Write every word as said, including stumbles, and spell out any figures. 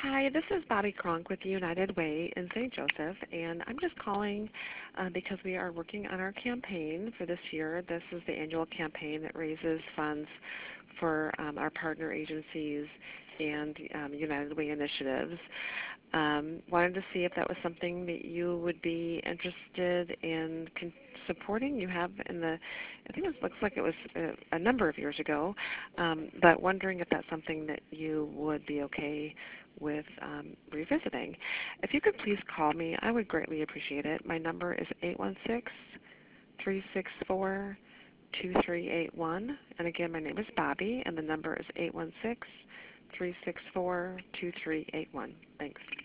Hi, this is Bobby Kronk with the United Way in Saint Joseph, and I'm just calling uh, because we are working on our campaign for this year. This is the annual campaign that raises funds for um, our partner agencies and um, United Way initiatives. Um, wanted to see if that was something that you would be interested in con- supporting. You have in the, I think it looks like it was a, a number of years ago, um, but wondering if that's something that you would be okay with um, revisiting. If you could please call me, I would greatly appreciate it. My number is eight one six, three six four, two three eight one. And again, my name is Bobby, and the number is eight one six, three six four, two three eight one. Thanks.